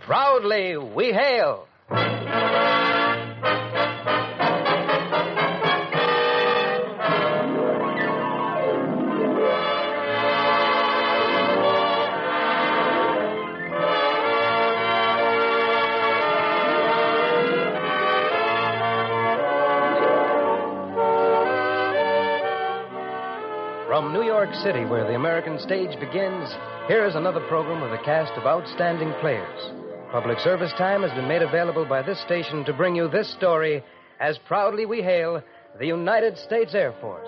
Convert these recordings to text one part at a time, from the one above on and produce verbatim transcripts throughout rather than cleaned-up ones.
Proudly we hail. From New York City, where the American stage begins, here is another program with a cast of outstanding players. Public service time has been made available by this station to bring you this story as proudly we hail the United States Air Force.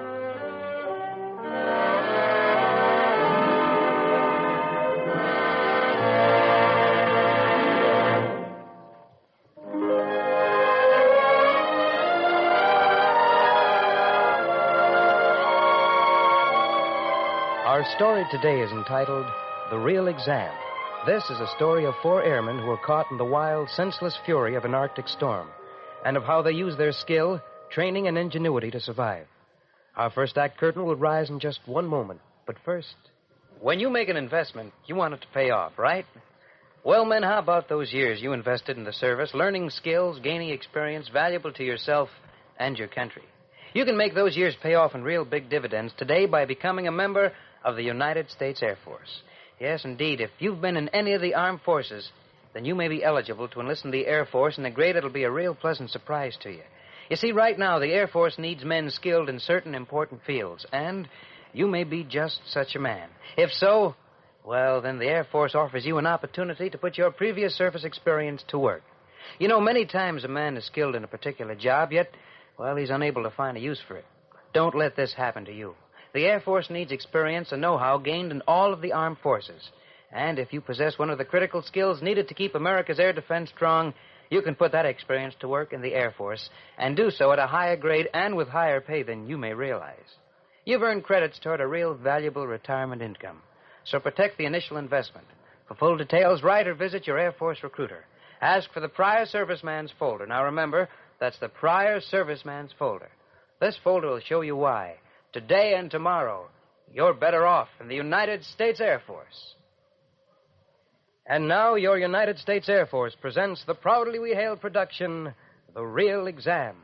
Our story today is entitled The Real Exam. This is a story of four airmen who were caught in the wild, senseless fury of an Arctic storm, and of how they used their skill, training, and ingenuity to survive. Our first act curtain will rise in just one moment. But first, when you make an investment, you want it to pay off, right? Well, men, how about those years you invested in the service, learning skills, gaining experience valuable to yourself and your country? You can make those years pay off in real big dividends today by becoming a member of the United States Air Force. Yes, indeed, if you've been in any of the armed forces, then you may be eligible to enlist in the Air Force, and the great it'll be a real pleasant surprise to you. You see, right now, the Air Force needs men skilled in certain important fields, and you may be just such a man. If so, well, then the Air Force offers you an opportunity to put your previous service experience to work. You know, many times a man is skilled in a particular job, yet, well, he's unable to find a use for it. Don't let this happen to you. The Air Force needs experience and know-how gained in all of the armed forces. And if you possess one of the critical skills needed to keep America's air defense strong, you can put that experience to work in the Air Force and do so at a higher grade and with higher pay than you may realize. You've earned credits toward a real valuable retirement income. So protect the initial investment. For full details, write or visit your Air Force recruiter. Ask for the Prior Serviceman's folder. Now remember, that's the Prior Serviceman's folder. This folder will show you why, today and tomorrow, you're better off in the United States Air Force. And now, your United States Air Force presents the proudly we hail production, The Real Exam.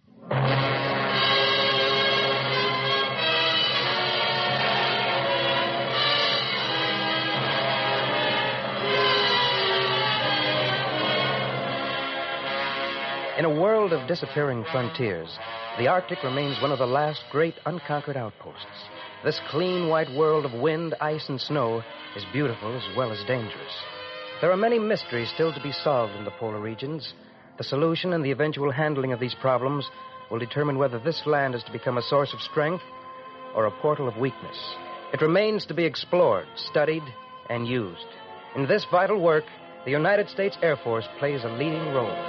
In a world of disappearing frontiers, the Arctic remains one of the last great unconquered outposts. This clean, white world of wind, ice, and snow is beautiful as well as dangerous. There are many mysteries still to be solved in the polar regions. The solution and the eventual handling of these problems will determine whether this land is to become a source of strength or a portal of weakness. It remains to be explored, studied, and used. In this vital work, the United States Air Force plays a leading role.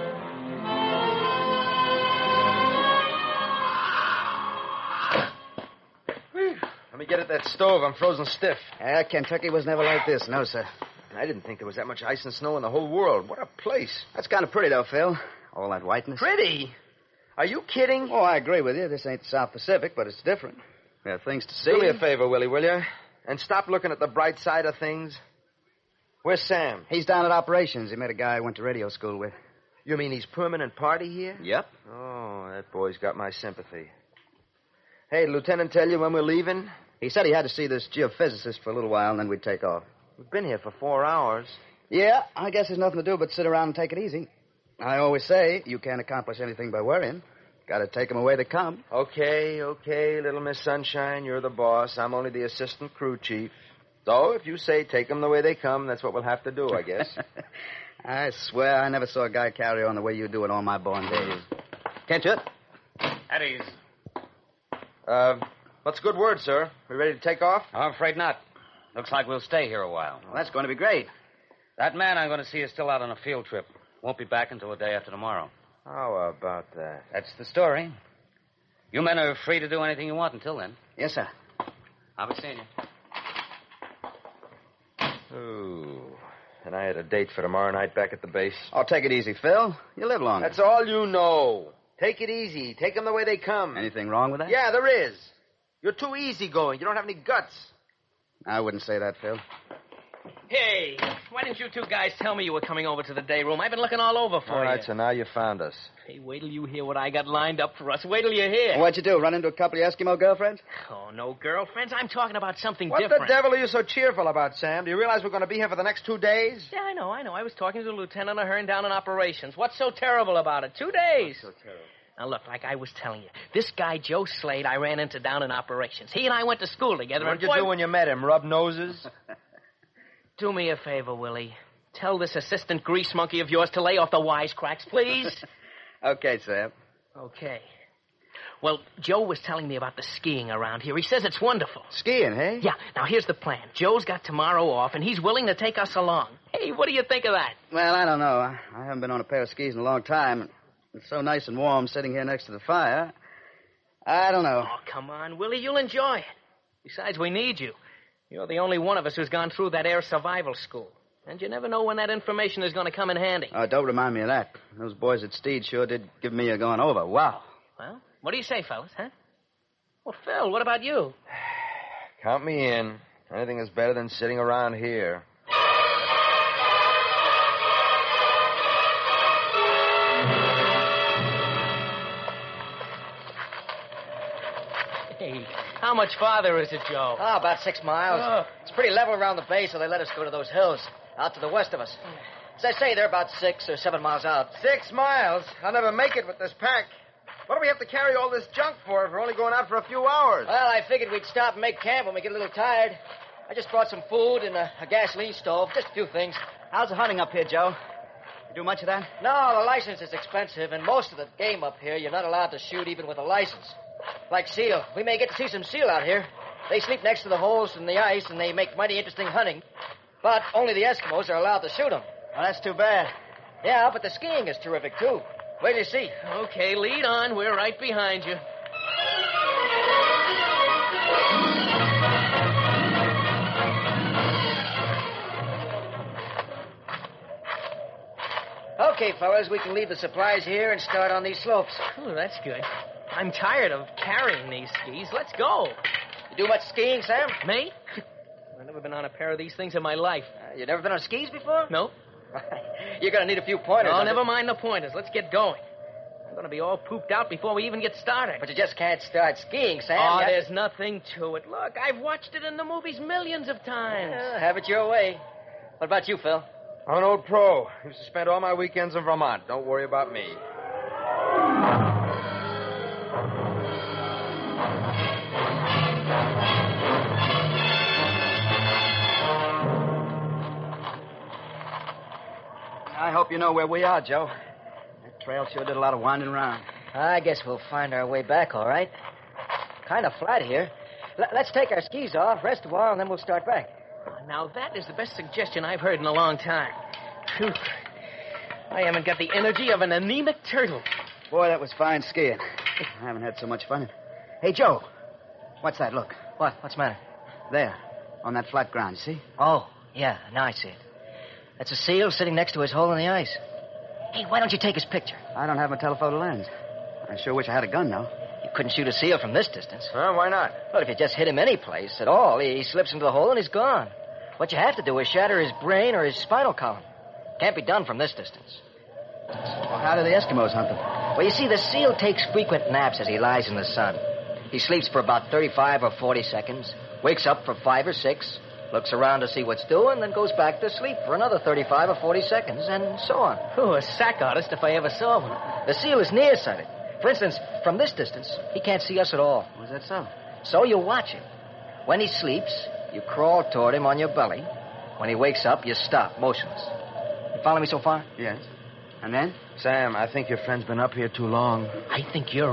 Let me get at that stove. I'm frozen stiff. Uh, Kentucky was never like this, no, sir. I didn't think there was that much ice and snow in the whole world. What a place. That's kind of pretty, though, Phil. All that whiteness. Pretty? Are you kidding? Oh, I agree with you. This ain't the South Pacific, but it's different. There are things to see. Do me a favor, Willie, will you? And stop looking at the bright side of things. Where's Sam? He's down at operations. He met a guy I went to radio school with. You mean he's permanent party here? Yep. Oh, that boy's got my sympathy. Hey, did Lieutenant tell you when we're leaving? He said he had to see this geophysicist for a little while, and then we'd take off. We've been here for four hours. Yeah, I guess there's nothing to do but sit around and take it easy. I always say you can't accomplish anything by worrying. Got to take them away they come. Okay, okay, little Miss Sunshine, you're the boss. I'm only the assistant crew chief. So if you say take them the way they come, that's what we'll have to do, I guess. I swear I never saw a guy carry on the way you do in all my born days. Can't you? At ease. Uh, what's a good word, sir? We ready to take off? I'm afraid not. Looks like we'll stay here a while. Well, that's going to be great. That man I'm going to see is still out on a field trip. Won't be back until the day after tomorrow. How about that? That's the story. You men are free to do anything you want until then. Yes, sir. I'll be seeing you. Ooh. And I had a date for tomorrow night back at the base. Oh, take it easy, Phil. You live longer. That's all you know. Take it easy. Take them the way they come. Anything wrong with that? Yeah, there is. You're too easygoing. You don't have any guts. I wouldn't say that, Phil. Hey, why didn't you two guys tell me you were coming over to the day room? I've been looking all over for All you. right, so now you found us. Hey, wait till you hear what I got lined up for us. Wait till you hear. What'd you do, run into a couple of Eskimo girlfriends? Oh, no girlfriends. I'm talking about something What different. the devil are you so cheerful about, Sam? Do you realize we're going to be here for the next two days? Yeah, I know, I know. I was talking to Lieutenant Ahern down in operations. What's so terrible about it? Two days. So terrible. Now, look, like I was telling you, this guy, Joe Slade, I ran into down in operations. He and I went to school together. What did and you boy, do when you met him? Rub noses? Do me a favor, Willie. Tell this assistant grease monkey of yours to lay off the wisecracks, please. Okay, Sam. Okay. Well, Joe was telling me about the skiing around here. He says it's wonderful. Skiing, hey? Yeah, now here's the plan. Joe's got tomorrow off, and he's willing to take us along. Hey, what do you think of that? Well, I don't know. I I haven't been on a pair of skis in a long time. It's so nice and warm sitting here next to the fire. I don't know. Oh, come on, Willie. You'll enjoy it. Besides, we need you. You're the only one of us who's gone through that air survival school. And you never know when that information is going to come in handy. Oh, don't remind me of that. Those boys at Steed sure did give me a going over. Wow. Well, what do you say, fellas, huh? Well, Phil, what about you? Count me in. Anything is better than sitting around here. Hey, how much farther is it, Joe? Oh, about six miles. Oh. It's pretty level around the base, so they let us go to those hills out to the west of us. As I say, they're about six or seven miles out. Six miles? I'll never make it with this pack. What do we have to carry all this junk for if we're only going out for a few hours? Well, I figured we'd stop and make camp when we get a little tired. I just brought some food and a, a gasoline stove, just a few things. How's the hunting up here, Joe? You do much of that? No, the license is expensive, and most of the game up here, you're not allowed to shoot even with a license. Like seal. We may get to see some seal out here. They sleep next to the holes in the ice, and they make mighty interesting hunting. But only the Eskimos are allowed to shoot them. Well, that's too bad. Yeah, but the skiing is terrific, too. Wait till you see. Okay, lead on. We're right behind you. Okay, fellas, we can leave the supplies here and start on these slopes. Oh, that's good. I'm tired of carrying these skis. Let's go. You do much skiing, Sam? Me? I've never been on a pair of these things in my life. Uh, you never been on skis before? No. You're going to need a few pointers. Oh, under- never mind the pointers. Let's get going. I'm going to be all pooped out before we even get started. But you just can't start skiing, Sam. Oh, You- there's nothing to it. Look, I've watched it in the movies millions of times. Uh, have it your way. What about you, Phil? I'm an old pro. Used to spend all my weekends in Vermont. Don't worry about me. I hope you know where we are, Joe. That trail sure did a lot of winding around. I guess we'll find our way back, all right. Kind of flat here. L- let's take our skis off, rest a while, and then we'll start back. Now, that is the best suggestion I've heard in a long time. Phew. I haven't got the energy of an anemic turtle. Boy, that was fine skiing. I haven't had so much fun. Hey, Joe. What's that? Look. What? What's the matter? There. On that flat ground, you see? Oh, yeah, now I see it. That's a seal sitting next to his hole in the ice. Hey, why don't you take his picture? I don't have my telephoto lens. I sure wish I had a gun, though. You couldn't shoot a seal from this distance. Huh? Why not? Well, if you just hit him any place at all, he slips into the hole and he's gone. What you have to do is shatter his brain or his spinal column. Can't be done from this distance. Well, how do the Eskimos hunt them? Well, you see, the seal takes frequent naps as he lies in the sun. He sleeps for about thirty-five or forty seconds, wakes up for five or six, looks around to see what's doing, then goes back to sleep for another thirty-five or forty seconds, and so on. Oh, a sack artist if I ever saw one. The seal is nearsighted. For instance, from this distance, he can't see us at all. Was that so? So you watch him. When he sleeps, you crawl toward him on your belly. When he wakes up, you stop, motionless. You follow me so far? Yes. And then? Sam, I think your friend's been up here too long. I think you're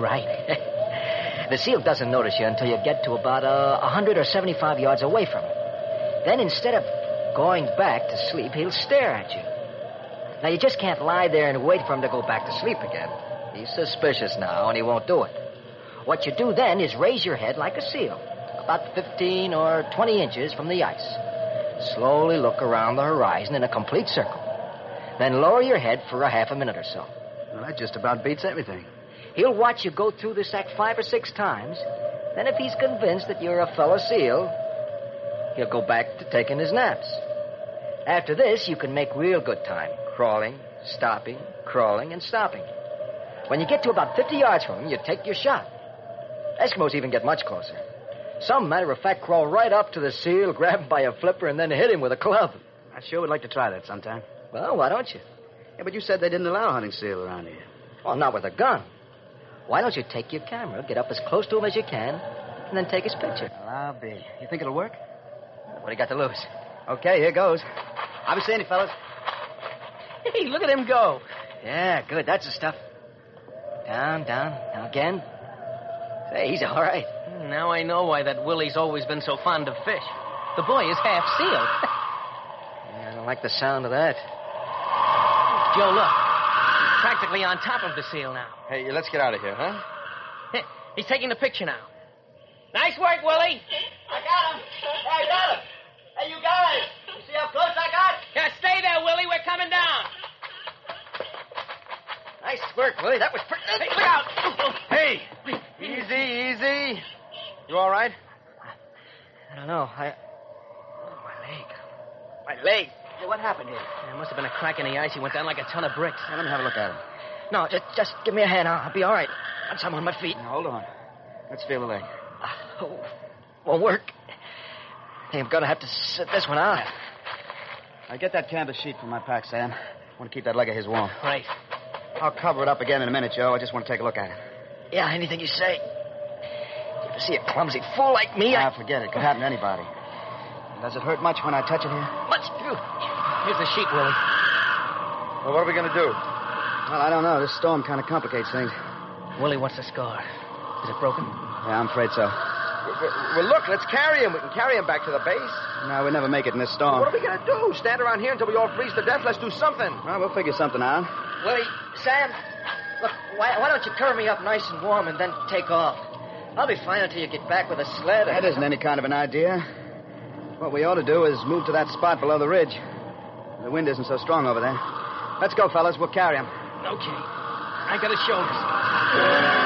right. The seal doesn't notice you until you get to about uh, one hundred or seventy-five yards away from him. Then instead of going back to sleep, he'll stare at you. Now, you just can't lie there and wait for him to go back to sleep again. He's suspicious now, and he won't do it. What you do then is raise your head like a seal, about fifteen or twenty inches from the ice. Slowly look around the horizon in a complete circle. Then lower your head for a half a minute or so. Well, that just about beats everything. He'll watch you go through this act five or six times. Then if he's convinced that you're a fellow seal, he'll go back to taking his naps. After this, you can make real good time. Crawling, stopping, crawling, and stopping. When you get to about fifty yards from him, you take your shot. Eskimos even get much closer. Some, matter of fact, crawl right up to the seal, grab him by a flipper, and then hit him with a club. I sure would like to try that sometime. Well, why don't you? Yeah, but you said they didn't allow hunting seal around here. Well, not with a gun. Why don't you take your camera, get up as close to him as you can, and then take his picture? Well, I'll be. You think it'll work? What do you got to lose? Okay, here goes. I'll be seeing you, fellas. Hey, look at him go. Yeah, good. That's the stuff. Down, down. Now again. Say, he's all right. Now I know why that Willie's always been so fond of fish. The boy is half sealed. Yeah, I don't like the sound of that. Joe, look. He's practically on top of the seal now. Hey, let's get out of here, huh? Hey, he's taking the picture now. Nice work, Willie. I got him. I got him. Hey, you guys. You see how close I got? Yeah, stay there, Willie. We're coming down. Nice work, Willie. That was pretty... Hey, look out. Hey, easy, easy. You all right? I don't know. I... Oh, my leg. My leg. Hey, what happened here? There must have been a crack in the ice. He went down like a ton of bricks. Hey, let me have a look at him. No, just, just give me a hand. I'll, I'll be all right. Once I'm on my feet. Now, hold on. Let's feel the leg. Oh, won't work. Hey, I'm going to have to sit this one out. Now, get that canvas sheet from my pack, Sam. I want to keep that leg of his warm. Right. I'll cover it up again in a minute, Joe. I just want to take a look at it. Yeah, anything you say. You ever see a clumsy fool like me? Ah, I... forget it. Could happen to anybody. Does it hurt much when I touch it here? Much. Here's the sheet, Willie. Well, what are we going to do? Well, I don't know. This storm kind of complicates things. Willie, what's the scar? Is it broken? Yeah, I'm afraid so. Well, well, look, let's carry him. We can carry him back to the base. No, we never make it in this storm. What are we going to do? Stand around here until we all freeze to death? Let's do something. Well, we'll figure something out. Willie, Sam, look, why, why don't you cover me up nice and warm and then take off? I'll be fine until you get back with a sled. That isn't any kind of an idea. What we ought to do is move to that spot below the ridge. The wind isn't so strong over there. Let's go, fellas. We'll carry him. Okay. I got his shoulders.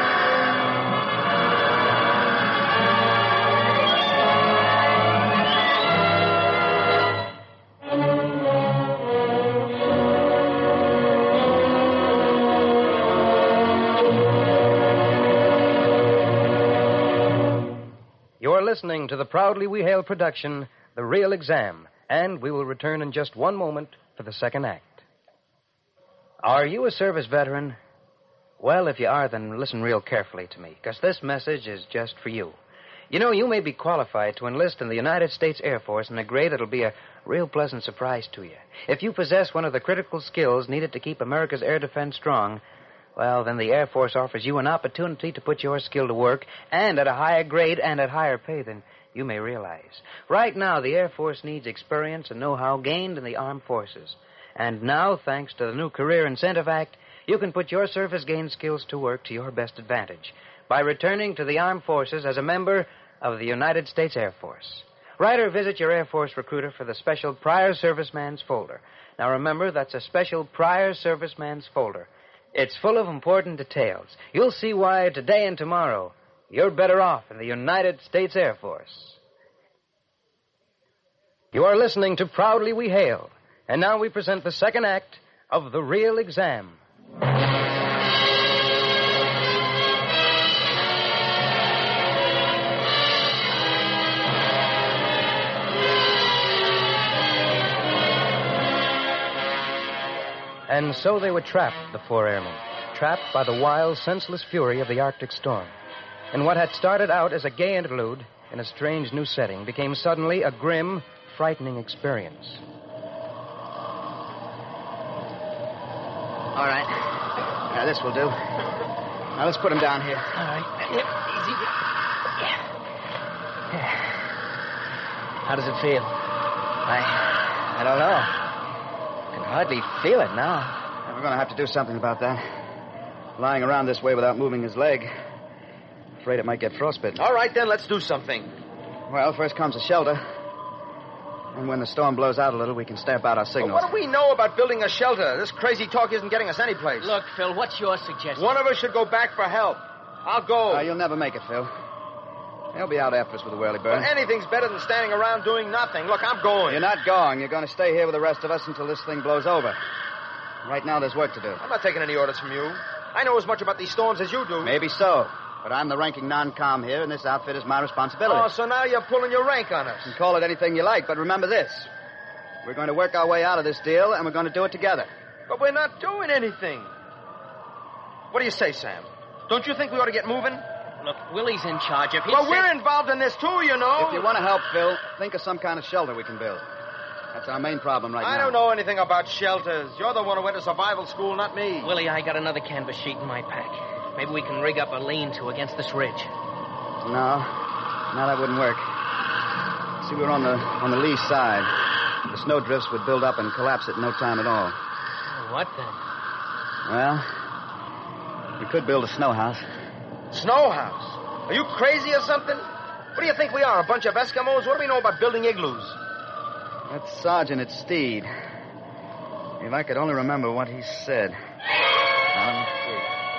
You're listening to the Proudly We Hail production, The Real Exam, and we will return in just one moment for the second act. Are you a service veteran? Well, if you are, then listen real carefully to me, because this message is just for you. You know, you may be qualified to enlist in the United States Air Force in a grade that'll be a real pleasant surprise to you. If you possess one of the critical skills needed to keep America's air defense strong, well, then the Air Force offers you an opportunity to put your skill to work, and at a higher grade and at higher pay than you may realize. Right now, the Air Force needs experience and know-how gained in the armed forces. And now, thanks to the new Career Incentive Act, you can put your service-gained skills to work to your best advantage by returning to the armed forces as a member of the United States Air Force. Write or visit your Air Force recruiter for the special Prior Serviceman's folder. Now, remember, that's a special Prior Serviceman's folder. It's full of important details. You'll see why today and tomorrow you're better off in the United States Air Force. You are listening to Proudly We Hail, and now we present the second act of The Real Exam. And so they were trapped, the four airmen, trapped by the wild, senseless fury of the Arctic storm. And what had started out as a gay interlude in a strange new setting became suddenly a grim, frightening experience. All right. Now, this will do. Now, let's put him down here. All right. Yep. Easy. Yeah. How does it feel? I, I don't know. I can hardly feel it now. We're going to have to do something about that. Lying around this way without moving his leg. Afraid it might get frostbitten. All right, then, let's do something. Well, first comes a shelter. And when the storm blows out a little, we can stamp out our signals. But what do we know about building a shelter? This crazy talk isn't getting us anyplace. Look, Phil, what's your suggestion? One of us should go back for help. I'll go. Uh, you'll never make it, Phil. They'll be out after us with a whirly-bird. Well, anything's better than standing around doing nothing. Look, I'm going. You're not going. You're going to stay here with the rest of us until this thing blows over. Right now, there's work to do. I'm not taking any orders from you. I know as much about these storms as you do. Maybe so. But I'm the ranking non-com here, and this outfit is my responsibility. Oh, so now you're pulling your rank on us. You can call it anything you like, but remember this. We're going to work our way out of this deal, and we're going to do it together. But we're not doing anything. What do you say, Sam? Don't you think we ought to get moving? Look, Willie's in charge. If he Well, said... we're involved in this, too, you know. If you want to help, Phil, think of some kind of shelter we can build. That's our main problem right I now. don't know anything about shelters. You're the one who went to survival school, not me. Willie, I got another canvas sheet in my pack. Maybe we can rig up a lean-to against this ridge. No. No, that wouldn't work. See, we're on the on the lee side. The snow drifts would build up and collapse it in no time at all. What then? Well, we could build a snow house. Snow house? Are you crazy or something? What do you think we are, a bunch of Eskimos? What do we know about building igloos? That's Sergeant at Steed. If I could only remember what he said. Now, let me see.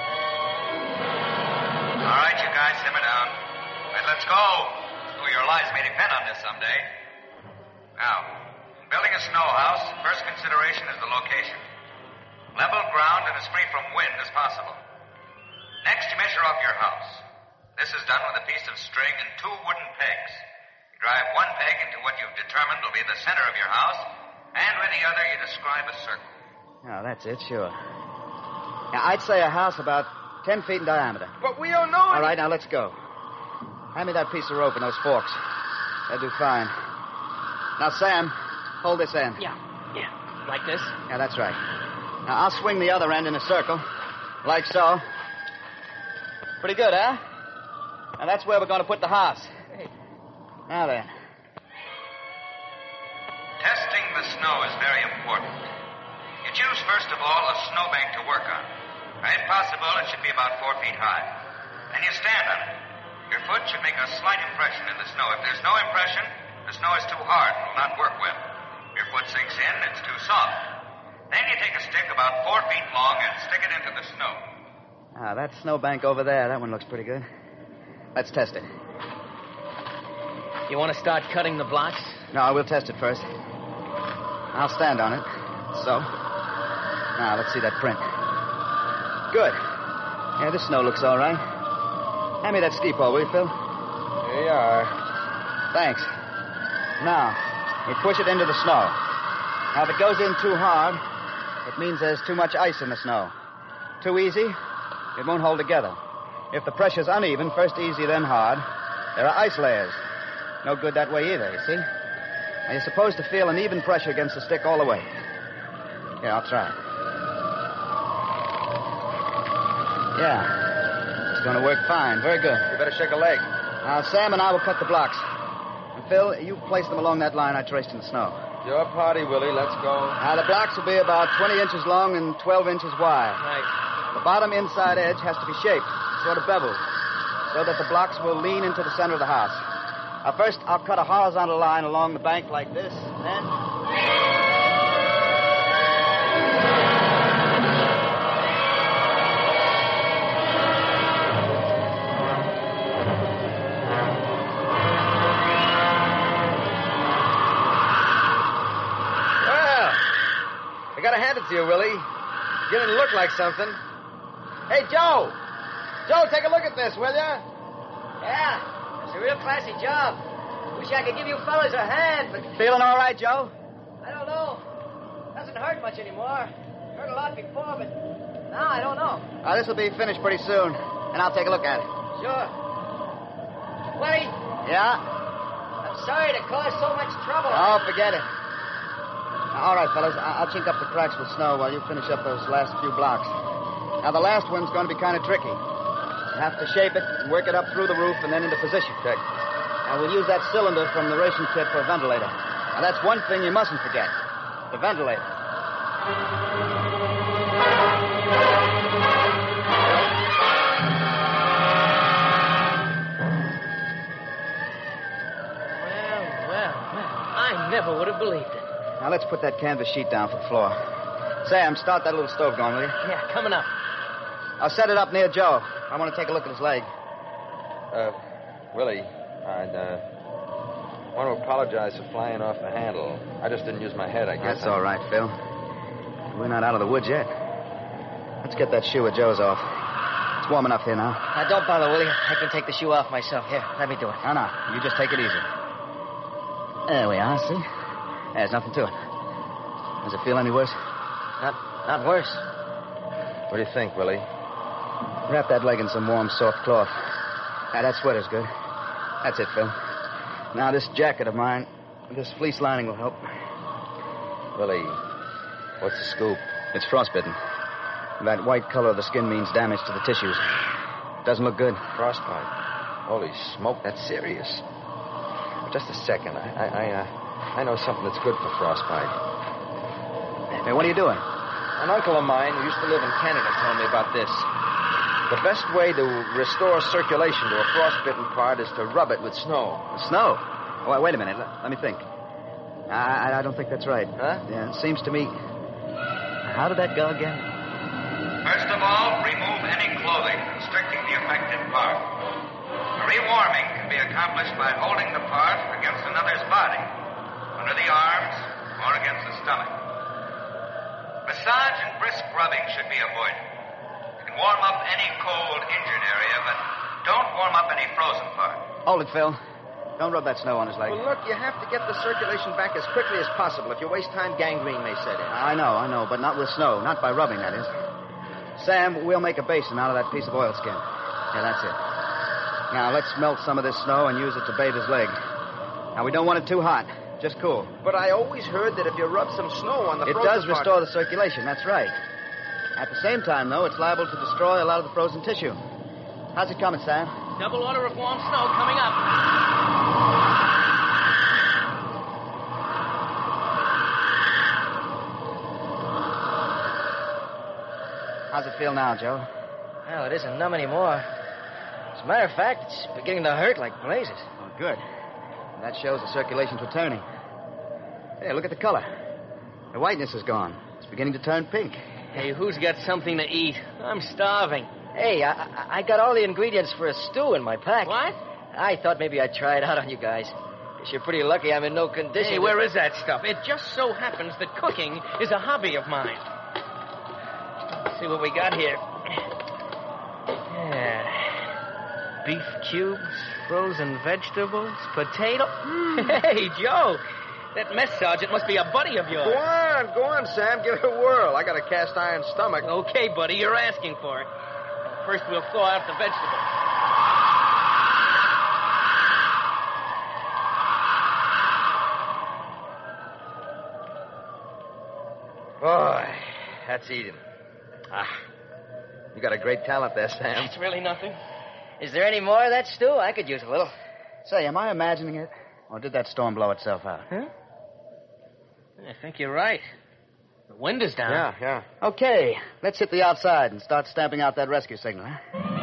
All right, you guys, simmer down. Right, let's go. Oh, your lives may depend on this someday. Now, in building a snow house, first consideration is the location. Level ground and as free from wind as possible. Next, you measure off your house. This is done with a piece of string and two wooden pegs. You drive one peg into what you've determined will be the center of your house, and with the other you describe a circle. Oh, that's it, sure. Now, I'd say a house about ten feet in diameter. But we don't know All right, now let's go. Hand me that piece of rope and those forks. They'll do fine. Now, Sam, hold this end. Yeah, yeah. Like this? Yeah, that's right. Now, I'll swing the other end in a circle. Like so. Pretty good, huh? Now, that's where we're going to put the house. Hey. Now then. Testing the snow is very important. You choose, first of all, a snowbank to work on. If possible, it should be about four feet high. Then you stand on it. Your foot should make a slight impression in the snow. If there's no impression, the snow is too hard and will not work well. If your foot sinks in, it's too soft. Then you take a stick about four feet long and stick it into the snow. Ah, that snowbank over there, that one looks pretty good. Let's test it. You want to start cutting the blocks? No, we'll test it first. I'll stand on it. So. Now, let's see that print. Good. Yeah, this snow looks all right. Hand me that ski pole, will you, Phil? Here you are. Thanks. Now, we push it into the snow. Now, if it goes in too hard, it means there's too much ice in the snow. Too easy, it won't hold together. If the pressure's uneven, first easy, then hard, there are ice layers. No good that way either, you see? Now, you're supposed to feel an even pressure against the stick all the way. Here, I'll try. Yeah. It's going to work fine. Very good. You better shake a leg. Now, Sam and I will cut the blocks. And, Phil, you place them along that line I traced in the snow. Your party, Willie. Let's go. Now, the blocks will be about twenty inches long and twelve inches wide. Right. The bottom inside edge has to be shaped, sort of beveled, so that the blocks will lean into the center of the house. Now, first, I'll cut a horizontal line along the bank like this, then... Well, I gotta hand it to you, Willie. Beginning to look like something. Hey, Joe! Joe, take a look at this, will ya? Yeah, it's a real classy job. Wish I could give you fellas a hand, but Feeling all right, Joe? I don't know. Doesn't hurt much anymore. Hurt a lot before, but now I don't know. Now, this will be finished pretty soon, and I'll take a look at it. Sure. Willie, Yeah? I'm sorry to cause so much trouble. Oh, forget it. Now, all right, fellas, I- I'll chink up the cracks with snow while you finish up those last few blocks. Now, the last one's going to be kind of tricky. You have to shape it and work it up through the roof and then into position. Check. Now, we'll use that cylinder from the ration kit for a ventilator. Now, that's one thing you mustn't forget. The ventilator. Well, well, well. I never would have believed it. Now, let's put that canvas sheet down for the floor. Sam, start that little stove going, will you? Yeah, coming up. I'll set it up near Joe. I want to take a look at his leg. Uh, Willie, I'd, uh, want to apologize for flying off the handle. I just didn't use my head, I guess. That's all right, Phil. We're not out of the woods yet. Let's get that shoe of Joe's off. It's warm enough here now. Now, don't bother, Willie. I can take the shoe off myself. Here, let me do it. No, no. You just take it easy. There we are, see? There's nothing to it. Does it feel any worse? Not, not worse. What do you think, Willie? Wrap that leg in some warm, soft cloth. Now, that sweater's good. That's it, Phil. Now, this jacket of mine, this fleece lining will help. Willie, what's the scoop? It's frostbitten. That white color of the skin means damage to the tissues. Doesn't look good. Frostbite. Holy smoke, that's serious. Just a second. I, I, I, uh, I know something that's good for frostbite. Hey, what are you doing? An uncle of mine who used to live in Canada told me about this. The best way to restore circulation to a frostbitten part is to rub it with snow. Snow? Oh, wait a minute. Let, let me think. I, I don't think that's right. Huh? Yeah, it seems to me... How did that go again? First of all, remove any clothing constricting the affected part. Rewarming can be accomplished by holding the part against another's body, under the arms, or against the stomach. Massage and brisk rubbing should be avoided. You can warm up any cold, injured area, but don't warm up any frozen part. Hold it, Phil. Don't rub that snow on his leg. Well, look, you have to get the circulation back as quickly as possible. If you waste time, gangrene may set in. I know, I know, but not with snow. Not by rubbing, that is. Sam, we'll make a basin out of that piece of oilskin. Yeah, that's it. Now, let's melt some of this snow and use it to bathe his leg. Now, we don't want it too hot. Just cool. But I always heard that if you rub some snow on the It frozen does part... restore the circulation, that's right. At the same time, though, it's liable to destroy a lot of the frozen tissue. How's it coming, Sam? Double order of warm snow coming up. How's it feel now, Joe? Well, it isn't numb anymore. As a matter of fact, it's beginning to hurt like blazes. Oh, good. That shows the circulation's returning. Hey, look at the color. The whiteness is gone. It's beginning to turn pink. Hey, who's got something to eat? I'm starving. Hey, I, I- I got all the ingredients for a stew in my pack. What? I thought maybe I'd try it out on you guys. Guess you're pretty lucky I'm in no condition. Hey, to- where is that stuff? It just so happens that cooking is a hobby of mine. Let's see what we got here. Yeah. Beef cubes, frozen vegetables, potato. Mm. Hey, Joe, that mess sergeant must be a buddy of yours. Go on, go on, Sam. Give it a whirl. I got a cast iron stomach. Okay, buddy, you're asking for it. First, we'll thaw out the vegetables. Boy, that's eating. Ah, you got a great talent there, Sam. It's really nothing. Is there any more of that stew? I could use a little. Say, am I imagining it? Or did that storm blow itself out? Huh? I think you're right. The wind is down. Yeah, yeah. Okay, let's hit the outside and start stamping out that rescue signal, huh?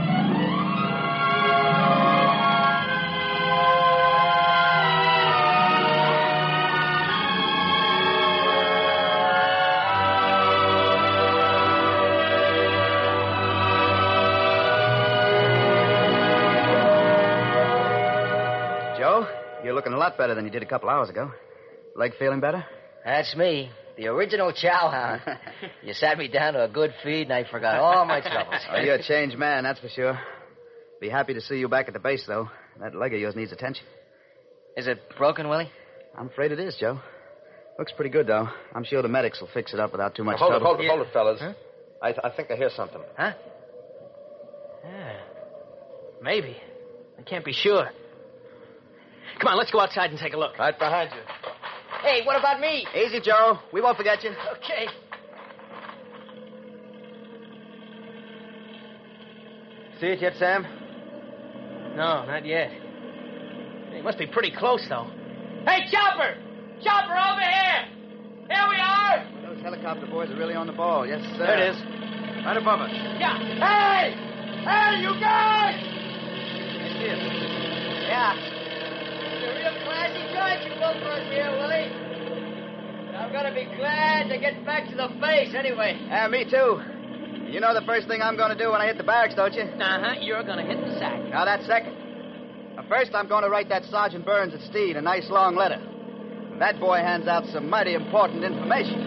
Joe, you're looking a lot better than you did a couple hours ago. Leg feeling better? That's me, the original chowhound. You sat me down to a good feed, and I forgot all my troubles. Oh, you're a changed man, that's for sure. Be happy to see you back at the base, though. That leg of yours needs attention. Is it broken, Willie? I'm afraid it is, Joe. Looks pretty good, though. I'm sure the medics will fix it up without too much hold trouble. it, hold it, hold it, fellas. Huh? I, th- I think I hear something. Huh? Yeah. Maybe. I can't be sure. Come on, let's go outside and take a look. Right behind you. Hey, what about me? Easy, Joe. We won't forget you. Okay. See it yet, Sam? No, not yet. He must be pretty close, though. Hey, Chopper! Chopper, over here! Here we are! Those helicopter boys are really on the ball. Yes, sir. There it is. Right above us. Yeah. Hey! Hey, you guys! Yeah. It's a real classy joint you built for us here, Willie. I'm going to be glad to get back to the base anyway. Yeah, me too. You know the first thing I'm going to do when I hit the barracks, don't you? Uh-huh, you're going to hit the sack. Now, that's second. Now, first, I'm going to write that Sergeant Burns at Steed a nice long letter. That boy hands out some mighty important information.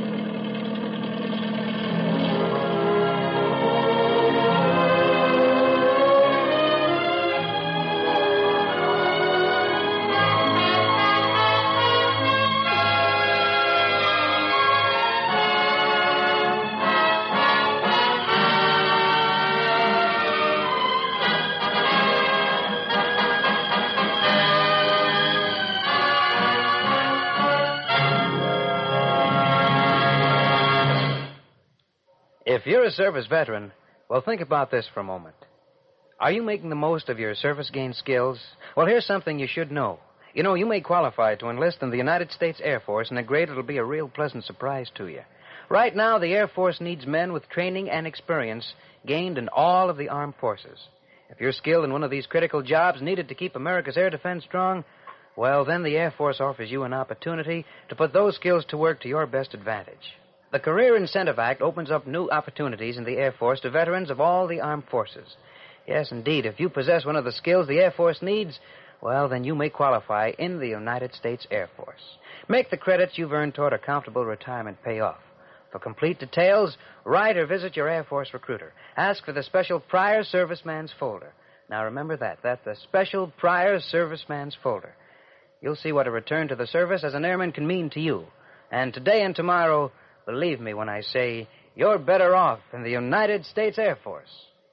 If you're a service veteran, well, think about this for a moment. Are you making the most of your service-gained skills? Well, here's something you should know. You know, you may qualify to enlist in the United States Air Force, and a grade that'll be a real pleasant surprise to you. Right now, the Air Force needs men with training and experience gained in all of the armed forces. If you're skilled in one of these critical jobs needed to keep America's air defense strong, well, then the Air Force offers you an opportunity to put those skills to work to your best advantage. The Career Incentive Act opens up new opportunities in the Air Force to veterans of all the armed forces. Yes, indeed, if you possess one of the skills the Air Force needs, well, then you may qualify in the United States Air Force. Make the credits you've earned toward a comfortable retirement pay off. For complete details, write or visit your Air Force recruiter. Ask for the special Prior Serviceman's folder. Now, remember that. That's the special Prior Serviceman's folder. You'll see what a return to the service as an airman can mean to you. And today and tomorrow, believe me when I say you're better off in the United States Air Force.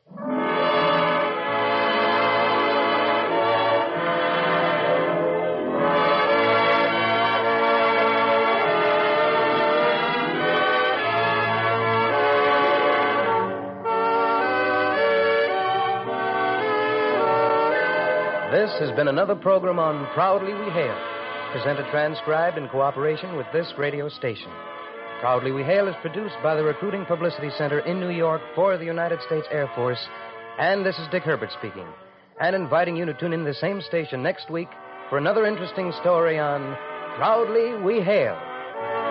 This has been another program on Proudly We Hail, presented transcribed in cooperation with this radio station. Proudly We Hail is produced by the Recruiting Publicity Center in New York for the United States Air Force. And this is Dick Herbert speaking, and inviting you to tune in the same station next week for another interesting story on Proudly We Hail.